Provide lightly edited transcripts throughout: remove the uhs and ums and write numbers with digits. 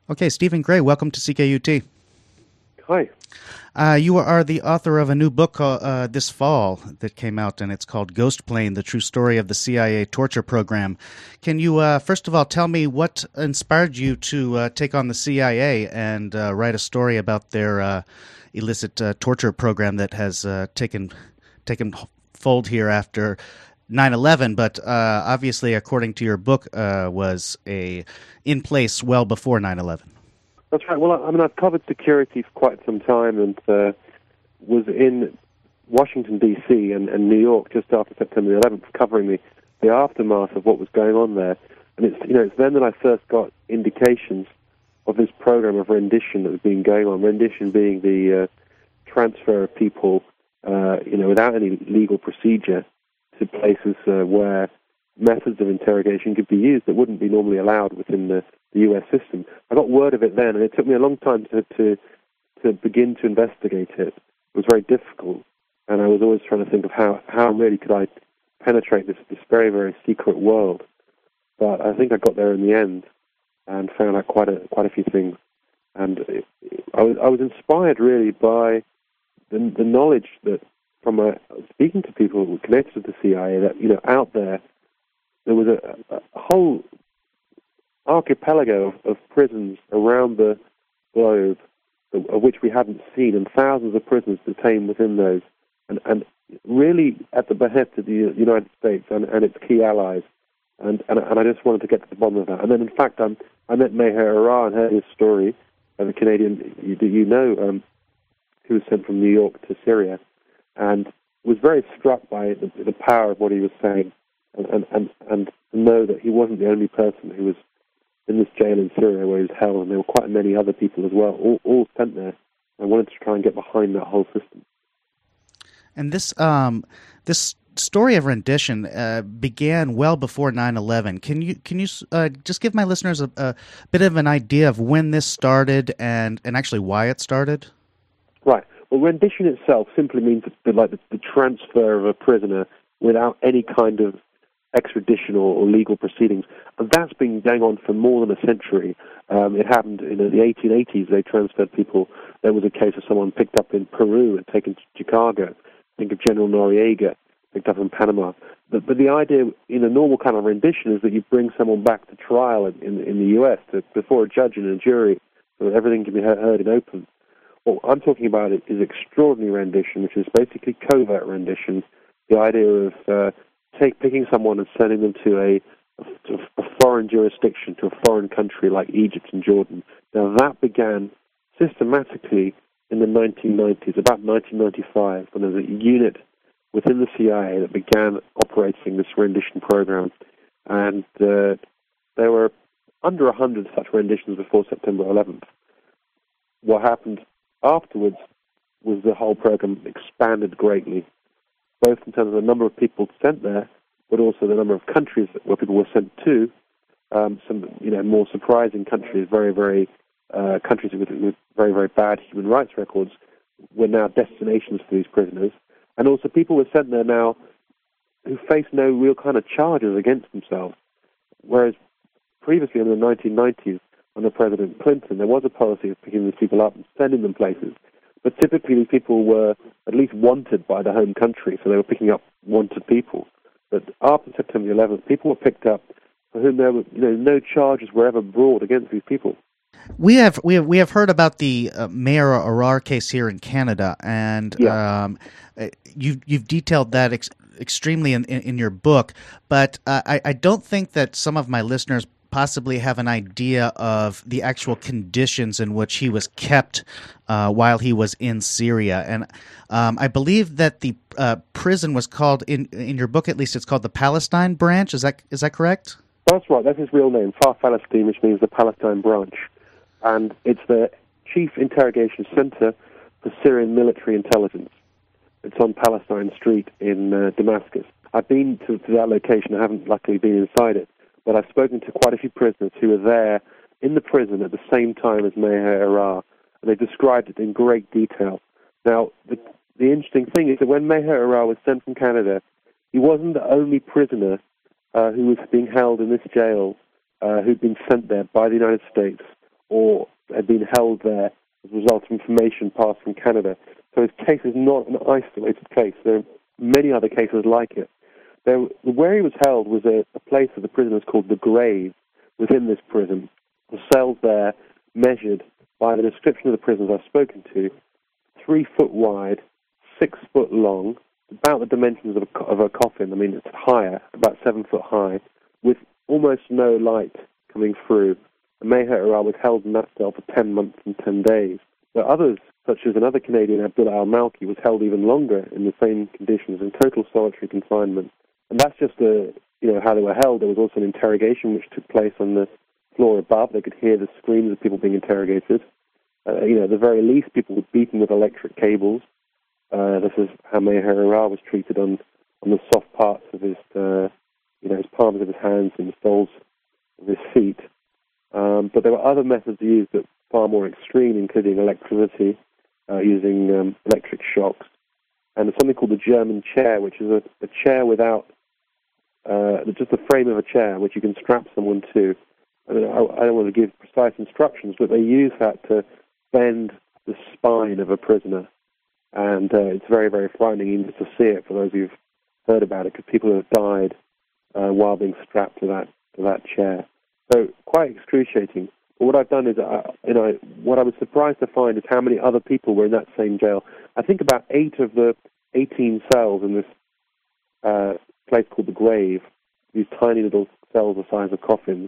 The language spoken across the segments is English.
Okay, Stephen Gray, welcome to CKUT. Hi. You are the author of a new book this fall that came out, and it's called Ghost Plane, The True Story of the CIA Torture Program. Can you, first of all, tell me what inspired you to take on the CIA and write a story about their illicit torture program that has taken fold here after 9/11, but obviously, according to your book, was in place well before 9/11. That's right. Well, I've covered security for quite some time and was in Washington, D.C. and New York just after September 11th, covering the aftermath of what was going on there. And it's then that I first got indications of this program of rendition that was being going on. Rendition being the transfer of people, without any legal procedure to places where methods of interrogation could be used that wouldn't be normally allowed within the U.S. system. I got word of it then, and it took me a long time to begin to investigate it. It was very difficult, and I was always trying to think of how really could I penetrate this very, very secret world. But I think I got there in the end and found out quite a few things. And I was inspired really by the knowledge that from speaking to people connected to the CIA that out there was a whole archipelago of prisons around the globe of which we hadn't seen, and thousands of prisoners detained within those, and really at the behest of the United States and its key allies. And I just wanted to get to the bottom of that. And then, in fact, I met Meher Arrar and heard his story, the Canadian who was sent from New York to Syria, and was very struck by the power of what he was saying, and know that he wasn't the only person who was in this jail in Syria where he was held, and there were quite many other people as well, all sent there. I wanted to try and get behind that whole system. And this story of rendition began well before 9/11. Can you just give my listeners a bit of an idea of when this started and actually why it started? Right. Well, rendition itself simply means the transfer of a prisoner without any kind of extradition or legal proceedings. And that's been going on for more than a century. It happened in the 1880s. They transferred people. There was a case of someone picked up in Peru and taken to Chicago. Think of General Noriega, picked up in Panama. But the idea in a normal kind of rendition is that you bring someone back to trial in the U.S. Before a judge and a jury so that everything can be heard in open. What I'm talking about is extraordinary rendition, which is basically covert rendition. The idea of picking someone and sending them to a foreign jurisdiction, to a foreign country like Egypt and Jordan. Now, that began systematically in the 1990s, about 1995, when there was a unit within the CIA that began operating this rendition program. And there were under 100 such renditions before September 11th. What happened afterwards was the whole program expanded greatly, both in terms of the number of people sent there, but also the number of countries where people were sent to. Some, more surprising countries, countries with very, very bad human rights records, were now destinations for these prisoners. And also people were sent there now who faced no real kind of charges against themselves. Whereas previously in the 1990s, under President Clinton, there was a policy of picking these people up and sending them places. But typically these people were at least wanted by the home country, so they were picking up wanted people. But after September 11th, people were picked up for whom there were no charges were ever brought against these people. We have heard about the Meher Arrar case here in Canada, and Yeah. You've detailed that extremely in your book. But I don't think that some of my listeners possibly have an idea of the actual conditions in which he was kept while he was in Syria. And I believe that the prison was called, in your book at least, it's called the Palestine Branch. Is that correct? That's right. That's his real name, Far Palestine, which means the Palestine Branch. And it's the chief interrogation center for Syrian military intelligence. It's on Palestine Street in Damascus. I've been to that location. I haven't luckily been inside it, but I've spoken to quite a few prisoners who were there in the prison at the same time as Meher Arrar, and they described it in great detail. Now, the interesting thing is that when Meher Arrar was sent from Canada, he wasn't the only prisoner who was being held in this jail who'd been sent there by the United States or had been held there as a result of information passed from Canada. So his case is not an isolated case. There are many other cases like it. Where he was held was a place of the prisoners called the Grave within this prison. The cells there measured, by the description of the prisoners I've spoken to, 3 foot wide, 6 foot long, about the dimensions of a coffin. I mean, it's higher, about 7 foot high, with almost no light coming through. And Meher Arar was held in that cell for 10 months and 10 days. But others, such as another Canadian, Abdullah Al-Malki, was held even longer in the same conditions, in total solitary confinement. And that's just how they were held. There was also an interrogation which took place on the floor above. They could hear the screams of people being interrogated. At the very least, people were beaten with electric cables. This is how Meher Arar was treated on the soft parts of his palms of his hands and the soles of his feet. But there were other methods used that far more extreme, including electricity, using electric shocks, and there's something called the German chair, which is a chair without just the frame of a chair, which you can strap someone to. I don't want to give precise instructions, but they use that to bend the spine of a prisoner. And it's very, very frightening even just to see it for those who've heard about it, because people have died while being strapped to that chair. So quite excruciating. But what I've done is, what I was surprised to find is how many other people were in that same jail. I think about 8 of the 18 cells in this place called the Grave, these tiny little cells the size of coffins.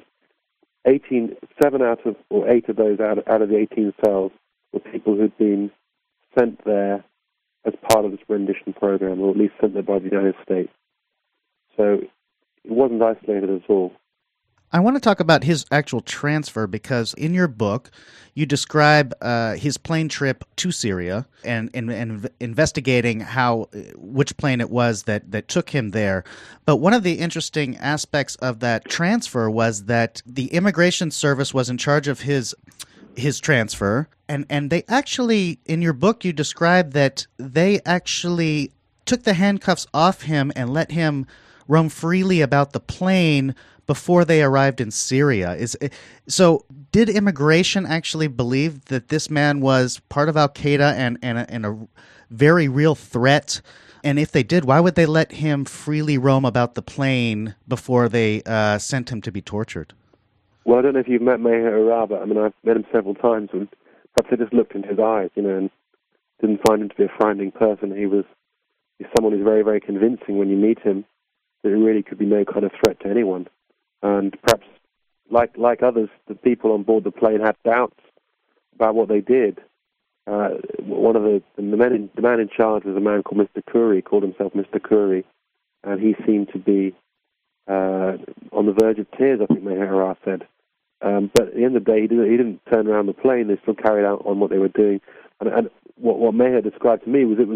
7 out of 8 of those out of the 18 cells were people who'd been sent there as part of this rendition program, or at least sent there by the United States. So it wasn't isolated at all. I want to talk about his actual transfer, because in your book you describe his plane trip to Syria and investigating which plane it was that took him there. But one of the interesting aspects of that transfer was that the Immigration Service was in charge of his transfer, and they actually, in your book, you describe that they actually took the handcuffs off him and let him roam freely about the plane before they arrived in Syria. So did immigration actually believe that this man was part of Al-Qaeda and a very real threat? And if they did, why would they let him freely roam about the plane before they sent him to be tortured? Well, I don't know if you've met Meher Arar, but I've met him several times, and perhaps I just looked into his eyes, and didn't find him to be a frightening person. He's someone who's very, very convincing when you meet him, that he really could be no kind of threat to anyone. And perhaps, like others, the people on board the plane had doubts about what they did. One of the man in charge was a man called Mr. Khoury, called himself Mr. Khoury, and he seemed to be on the verge of tears, I think Meher Arar said. But at the end of the day, he didn't turn around the plane. They still carried out on what they were doing. And what Meher described to me was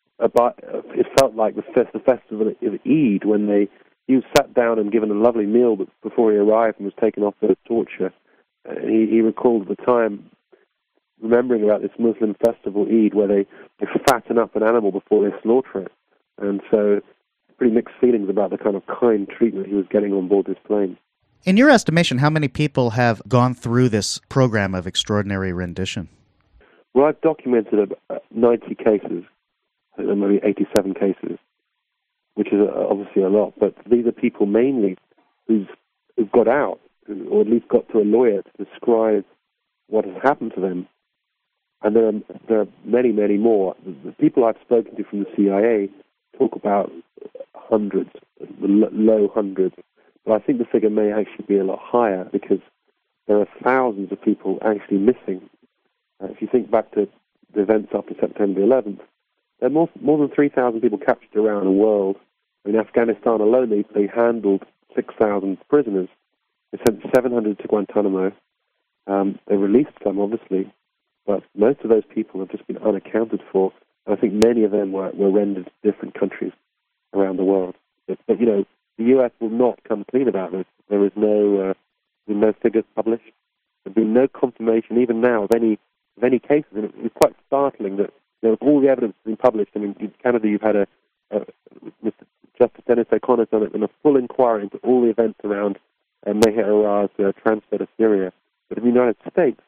it felt like the festival of Eid, when he was sat down and given a lovely meal before he arrived and was taken off for torture. He recalled at the time, remembering about this Muslim festival Eid, where they fatten up an animal before they slaughter it. And so pretty mixed feelings about the kind of kind treatment he was getting on board this plane. In your estimation, how many people have gone through this program of extraordinary rendition? Well, I've documented 90 cases, maybe 87 cases, which is obviously a lot, but these are people mainly who've got out, or at least got to a lawyer to describe what has happened to them. And there are many, many more. The people I've spoken to from the CIA talk about hundreds, low hundreds, but I think the figure may actually be a lot higher, because there are thousands of people actually missing. If you think back to the events after September 11th, there are more than 3,000 people captured around the world. In Afghanistan alone, they handled 6,000 prisoners. They sent 700 to Guantanamo. They released some, obviously, but most of those people have just been unaccounted for. And I think many of them were rendered to different countries around the world. But the U.S. will not come clean about this. There is no figures published. There's been no confirmation, even now, of any cases. And it's quite startling that all the evidence has been published. I mean, in Canada, you've had Mr. Justice Dennis O'Connor done a full inquiry into all the events around Meher Arar's transfer to Syria. But in the United States,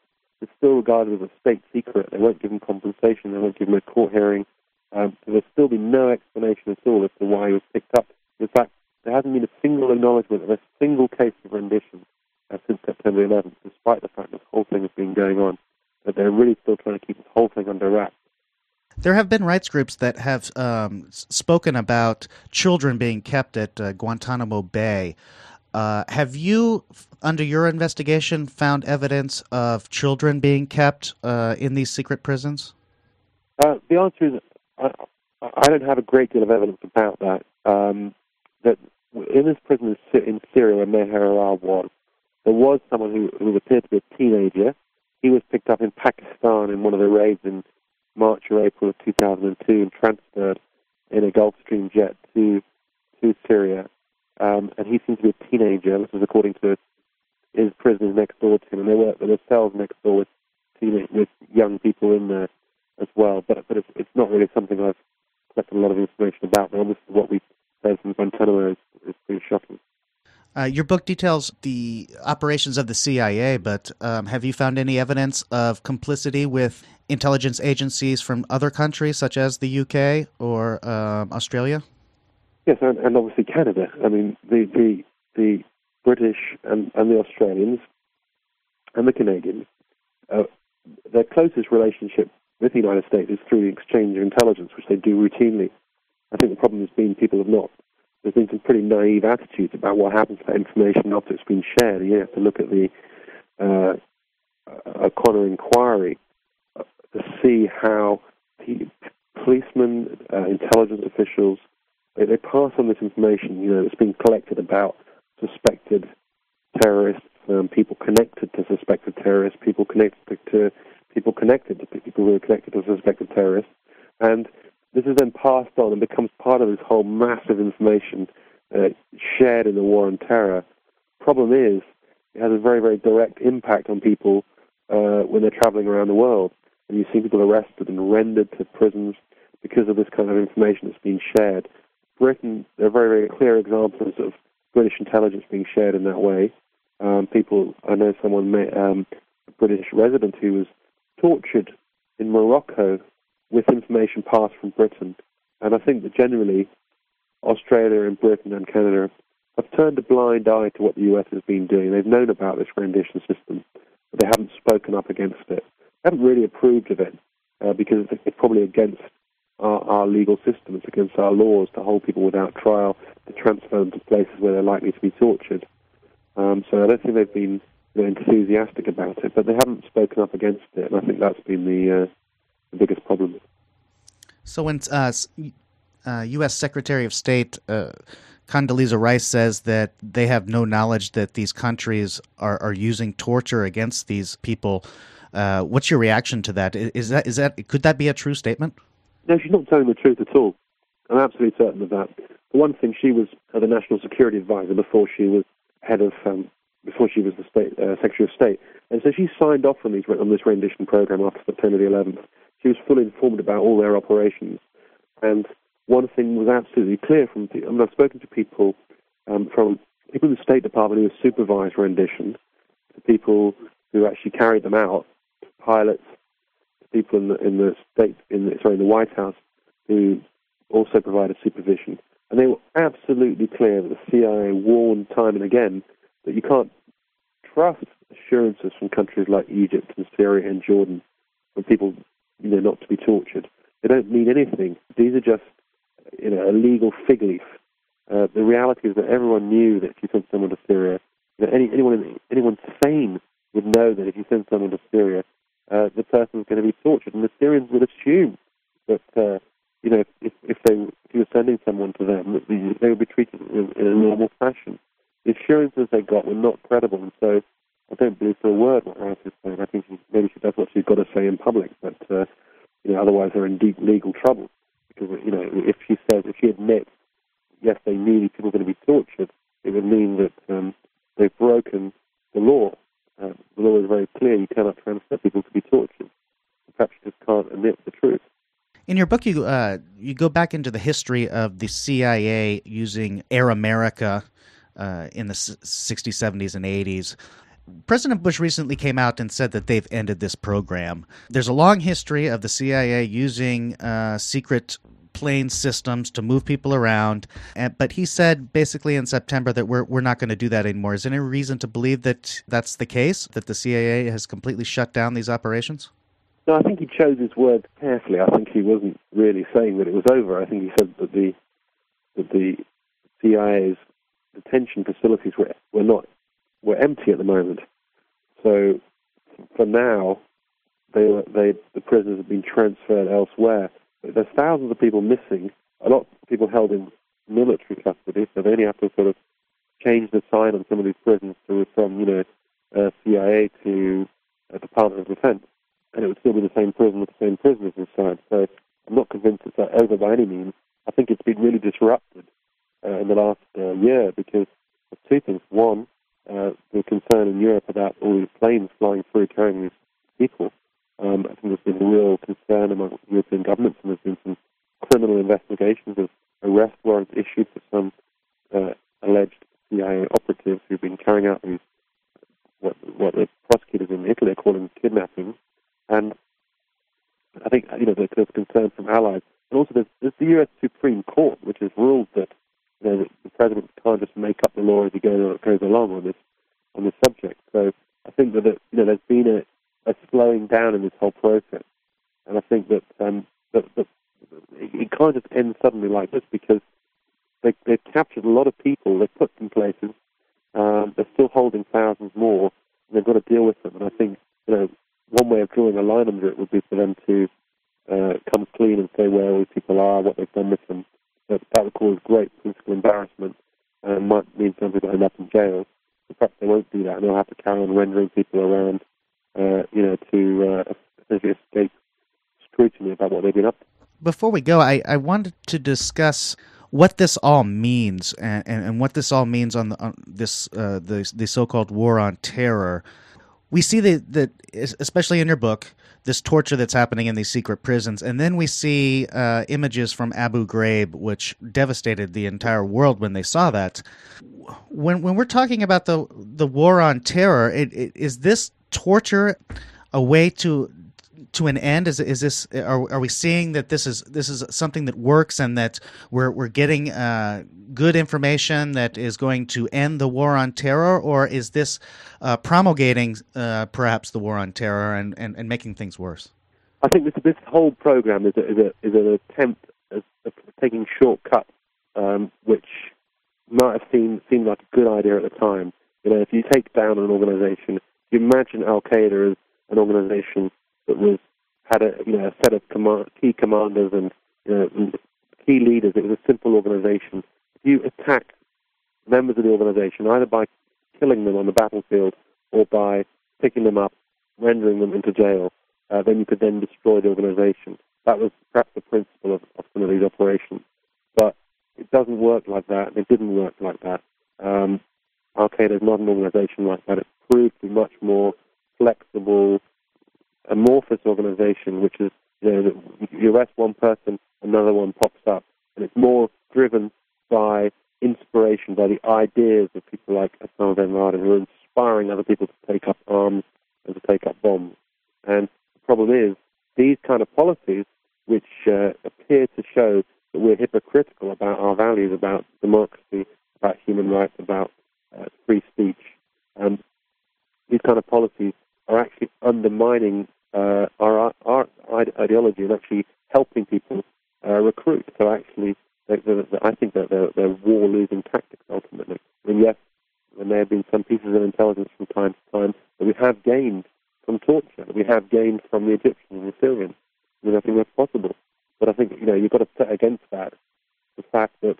It's still regarded as a state secret. They won't give him compensation. They won't give him a court hearing. There'll still be no explanation at all as to why he was picked up. In fact, there hasn't been a single acknowledgement of a single case of rendition since September 11th, despite the fact this whole thing has been going on. But they're really still trying to keep this whole thing under wraps. There have been rights groups that have spoken about children being kept at Guantanamo Bay. Have you, under your investigation, found evidence of children being kept in these secret prisons? The answer is I don't have a great deal of evidence about that. That in this prison in Syria where Meher Arar was, there was someone who appeared to be a teenager. He was picked up in Pakistan in one of the raids in March or April of 2002 and transferred in a Gulfstream jet to Syria. And he seemed to be a teenager. This is according to his prisoners next door to him. And there were cells next door with young people in there as well. But it's not really something I've collected a lot of information about. But obviously what we say from Guantanamo is pretty shocking. Your book details the operations of the CIA, but have you found any evidence of complicity with intelligence agencies from other countries, such as the UK or Australia? Yes, and obviously Canada. I mean, the British and the Australians and the Canadians, their closest relationship with the United States is through the exchange of intelligence, which they do routinely. I think the problem has been there's been some pretty naive attitudes about what happens to that information after it's been shared. You have to look at the O'Connor inquiry to see how policemen, intelligence officials, they pass on this information, that's been collected about suspected terrorists, people connected to suspected terrorists, people connected to people who are connected to suspected terrorists, and this is then passed on and becomes part of this whole massive information shared in the war on terror. Problem is, it has a very, very direct impact on people when they're traveling around the world. And you see people arrested and rendered to prisons because of this kind of information that's being shared. Britain, there are very, very clear examples of British intelligence being shared in that way. I know someone, a British resident who was tortured in Morocco with information passed from Britain. And I think that generally Australia and Britain and Canada have turned a blind eye to what the US has been doing. They've known about this rendition system, but they haven't spoken up against it. They haven't really approved of it because it's probably against our legal system. It's against our laws to hold people without trial, to transfer them to places where they're likely to be tortured. So I don't think they've been enthusiastic about it, but they haven't spoken up against it, and I think that's been the biggest problem. So when U.S. Secretary of State Condoleezza Rice says that they have no knowledge that these countries are using torture against these people, what's your reaction to that? Could that be a true statement? No, she's not telling the truth at all. I'm absolutely certain of that. For one thing, she was the National Security Advisor before she was before she was the Secretary of State, and so she signed off on this rendition program after September the 11th. She was fully informed about all their operations, and one thing was absolutely clear I've spoken to people from people in the State Department who supervised rendition, to people who actually carried them out, to pilots, to people in the White House who also provided supervision, and they were absolutely clear that the CIA warned time and again that you can't trust assurances from countries like Egypt and Syria and Jordan for people not to be tortured. They don't mean anything. These are just a legal fig leaf. The reality is that everyone knew that if you send someone to Syria, anyone sane would know that if you send someone to Syria, the person is going to be tortured, and the Syrians would assume that if you were sending someone to them, they would be treated in a normal fashion. The assurances they got were not credible, and so I don't believe for a word what Rice is saying. I think maybe she does what she's got to say in public, but otherwise they're in deep legal trouble. Because if she admits, yes, they knew people were going to be tortured, it would mean that they've broken the law. The law is very clear; you cannot transfer people to be tortured. Perhaps you just can't admit the truth. In your book, you go back into the history of the CIA using Air America in the 60s, 70s, and 80s. President Bush recently came out and said that they've ended this program. There's a long history of the CIA using secret plane systems to move people around, but he said basically in September that we're not going to do that anymore. Is there any reason to believe that that's the case, that the CIA has completely shut down these operations? No, I think he chose his words carefully. I think he wasn't really saying that it was over. I think he said that the CIA's detention facilities were empty at the moment. So for now, the prisoners have been transferred elsewhere. But there's thousands of people missing. A lot of people held in military custody, so they only have to sort of change the sign on some of these prisons from CIA to Department of Defense, and it would still be the same prison with the same prisoners inside. So I'm not convinced it's over by any means. I think it's been really disrupted in the last year because of two things. One, the concern in Europe about all these planes flying through carrying these people. I think there's been a real concern among European governments, and there's been some criminal investigations of arrest warrants issued for some alleged CIA operatives who've been carrying out these what the prosecutors in Italy are calling kidnappings. And I think there's concern from allies, and also there's the U.S. Supreme Court, which has ruled that the president can't just make up the law as he goes along on this subject. So I think that there's been a slowing down in this whole process, and I think that it can't just end suddenly like this because they've captured a lot of people, they've put them in places, they're still holding thousands more, and they've got to deal with them. And I think one way of drawing a line under it would be for them to come clean and say where all these people are, what they've done with them. That would cause great political embarrassment and might mean some people end up in jail. But perhaps they won't do that, and they'll have to carry on rendering people around, to essentially escape scrutiny about what they've been up to. Before we go, I wanted to discuss what this all means and what this all means on the so-called war on terror. We see that, especially in your book, this torture that's happening in these secret prisons, and then we see images from Abu Ghraib, which devastated the entire world when they saw that. When we're talking about the war on terror, is this torture a way to an end? Is this are we seeing that this is something that works and that we're getting good information that is going to end the war on terror, or is this promulgating perhaps the war on terror and making things worse? I think this whole program is an attempt at taking shortcuts, which might have seemed like a good idea at the time. If you take down an organization, you imagine Al Qaeda as an organization that had a set of key commanders and key leaders. It was a simple organization. If you attack members of the organization, either by killing them on the battlefield or by picking them up, rendering them into jail, then you could then destroy the organization. That was perhaps the principle of some of these operations. But it doesn't work like that, and it didn't work like that. Al-Qaeda is not an organization like that. It proved to be much more flexible, amorphous organization, which is, you arrest one person, another one pops up. And it's more driven by inspiration, by the ideas of people like Osama bin Laden, who are inspiring other people to take up arms and to take up bombs. And the problem is, these kind of policies, which appear to show that we're hypocritical about our values, about democracy, about human rights, about free speech, these kind of policies are actually undermining our ideology and actually helping people recruit. So actually, I think that they're war-losing tactics ultimately. And yes, there may have been some pieces of intelligence from time to time that we have gained from torture, that we have gained from the Egyptians and the Syrians. I think that's possible. But I think, you've got to set against that the fact that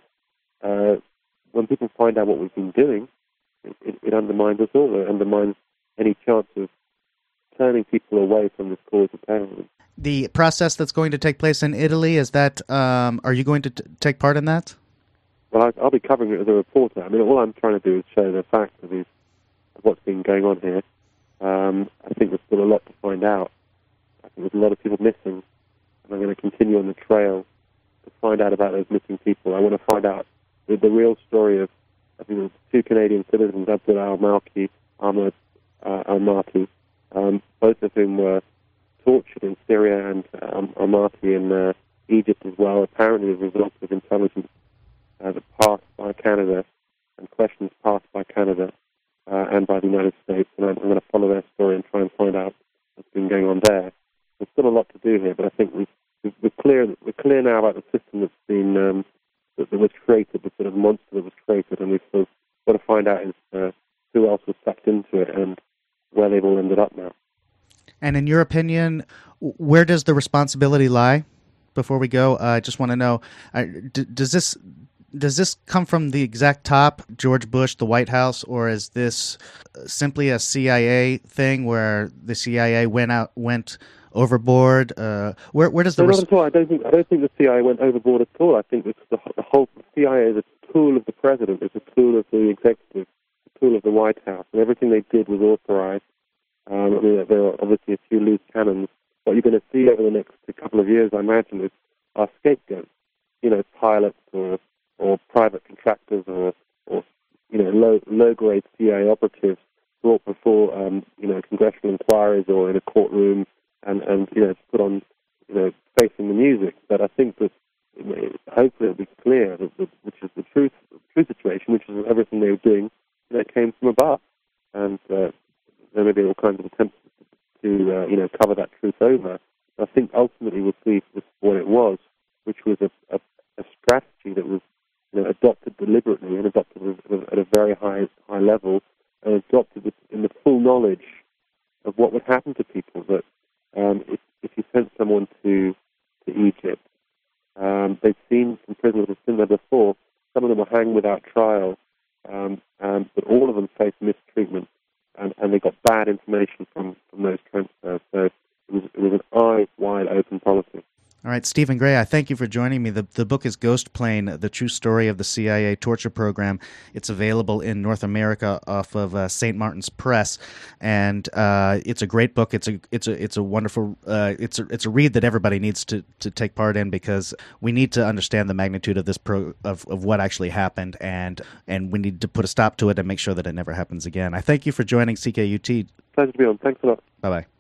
when people find out what we've been doing, it undermines us all. It undermines any chance of turning people away from this cause of terrorism. The process that's going to take place in Italy, is that, are you going to take part in that? Well, I'll be covering it as a reporter. I mean, all I'm trying to do is show the facts of what's been going on here. I think there's still a lot to find out. I think there's a lot of people missing, and I'm going to continue on the trail to find out about those missing people. I want to find out the real story of, I think, two Canadian citizens, Abdullah al-Malki, Ahmed Almaty, both of whom were tortured in Syria, and Almaty in Egypt as well, apparently as a result of intelligence that passed by Canada and questions passed by Canada and by the United States. And I'm going to follow their story and try and find out what's been going on there. There's still a lot to do here, but I think we're clear now about the system that's been that was created, the sort of monster that was created, and we've sort of got to find out who else was sucked into it and where they've all ended up now. And in your opinion, where does the responsibility lie? Before we go, I just want to know: does this come from the exact top, George Bush, the White House, or is this simply a CIA thing where the CIA went overboard? Where does the not at all. I don't think the CIA went overboard at all. I think the whole CIA is a tool of the president. It's a tool of the executive, a tool of the White House, and everything they did was authorized. I mean, there are obviously a few loose cannons. What you're going to see over the next couple of years, I imagine, is our scapegoats. Pilots or private contractors or low grade CIA operatives brought before congressional inquiries or in a courtroom and put on facing the music. But I think that hopefully it'll be clear that which is the true situation, which is everything they were doing came from above, and there may be all kinds of attempts to cover that truth over. I think ultimately we'll see what it was, which was a strategy that was adopted deliberately and adopted at a very high level, and adopted in the full knowledge of what would happen to people. That if you sent someone to Egypt, they've seen some prisoners have seen there before. Some of them were hanged without trial, but all of them faced mistreatment, and they got bad information from those transfers. So it was an eyes wide open policy. All right, Stephen Gray, I thank you for joining me. The book is Ghost Plane, The True Story of the CIA Torture Program. It's available in North America off of St. Martin's Press, and it's a great book. It's a wonderful it's a read that everybody needs to take part in, because we need to understand the magnitude of this of what actually happened, and we need to put a stop to it and make sure that it never happens again. I thank you for joining CKUT. Pleasure to be on. Thanks a lot. Bye-bye.